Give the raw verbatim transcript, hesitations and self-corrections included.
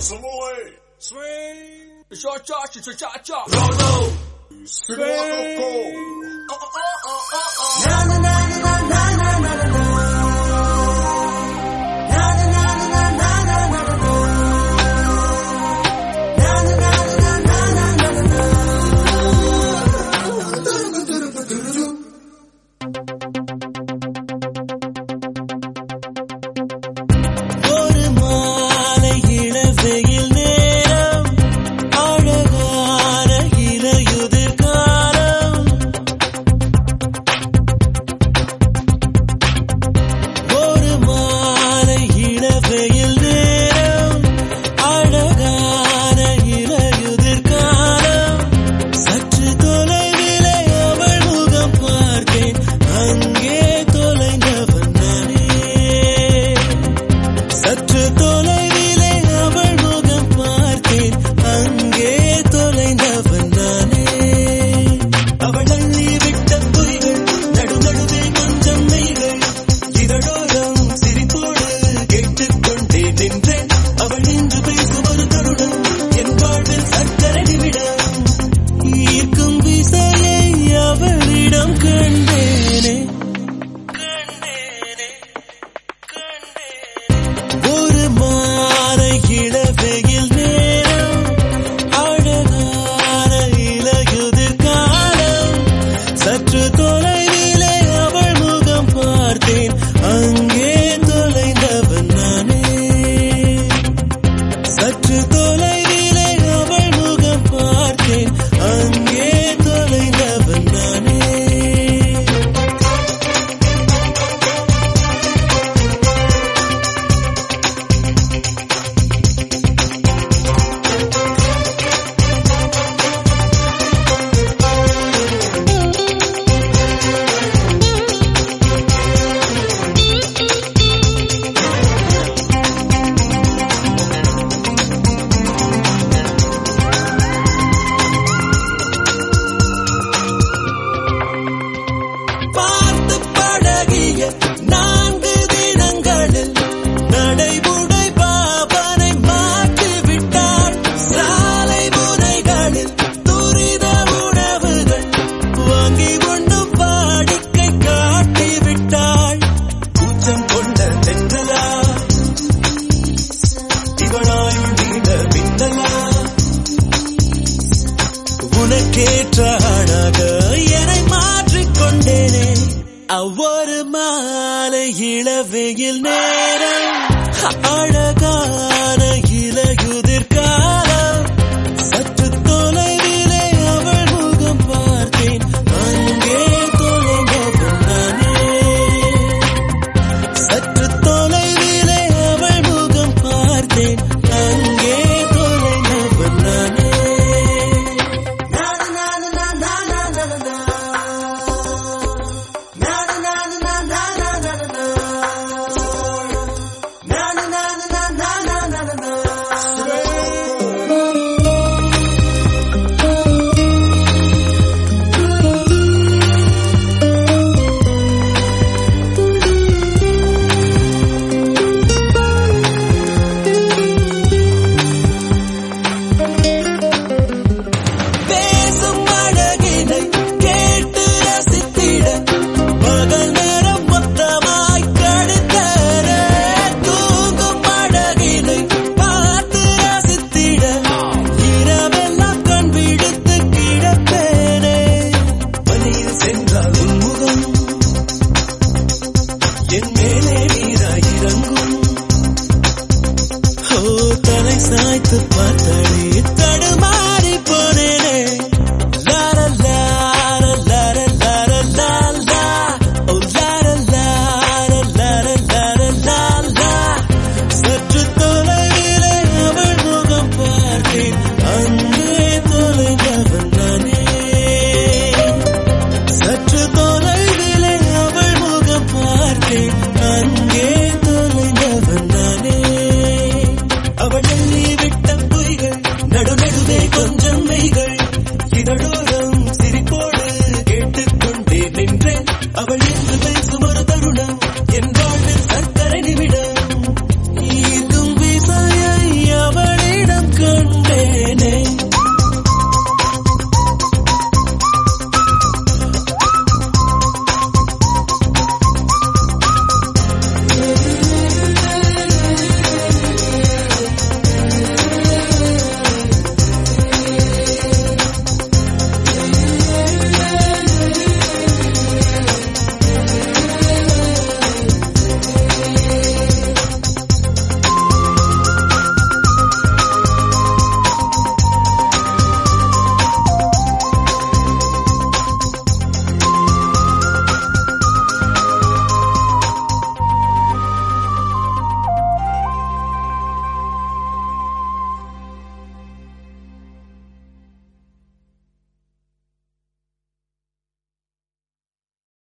Swing, swing, cha cha cha cha cha. Swing, swing. Oh oh oh oh oh. Na na na na na na na na na. Na na na na na na na na na. Na na na na na na na na. ஒரு மாலை இளவெயில் நேரம் அழகான இலையுதிர் காலம் ஒரு மாலை இளவெயில் நேரம் அழகான இலையுதிர் காலம் சற்று தொலைவிலே அவள் முகம் பார்த்தேன் அங்கே தொலைந்தவன் நானே சற்று தொலைவிலே அவள் முகம் பார்த்தேன் அங்கே தொலைந்தவன் நானே அவள் அள்ளி விட்ட பொய்கள் நடு நடுவே கொஞ்சம் மெய்கள் இதழோரம் சிரிப்போடு கேட்டுக்கொண்டே நின்றேன் அவள் நின்று பேசும் ஒரு தருணம் என் வாழ்வில் சக்கரை நிமிடம் ஈர்க்கும் விசையை அவளிடம் கண்டேனே கண்டேனே கண்டேனே ஒரு மாலை இளவெயில் நேரம் அழகான இலையுதிர் காலம் சற்று தொலைவிலே அவள் முகம் பார்த்தேன் அங்கே தொலைந்தவன் நானே சற்று தொலைவிலே அவள் முகம் பார்த்தேன் அங்கே தொலைந்தவன் நானே பார்த்து பழகிய நான்கு தினங்களில் நடைமுறை பாவனை மாற்றிவிட்டாள் சாலை முனைகளில் துரித உணவுகள் வாங்கி உண்ணும் வாடிக்கை காட்டிவிட்டாள் கூச்சம் கொண்ட தென்றலா இவனாயுள் நீண்ட பின்னலா உனக்கேற்ற ஆணாக என்னை மாற்றிக்கொண்டேனே அவ்வொரு மாலை இளவெயில் நேரம்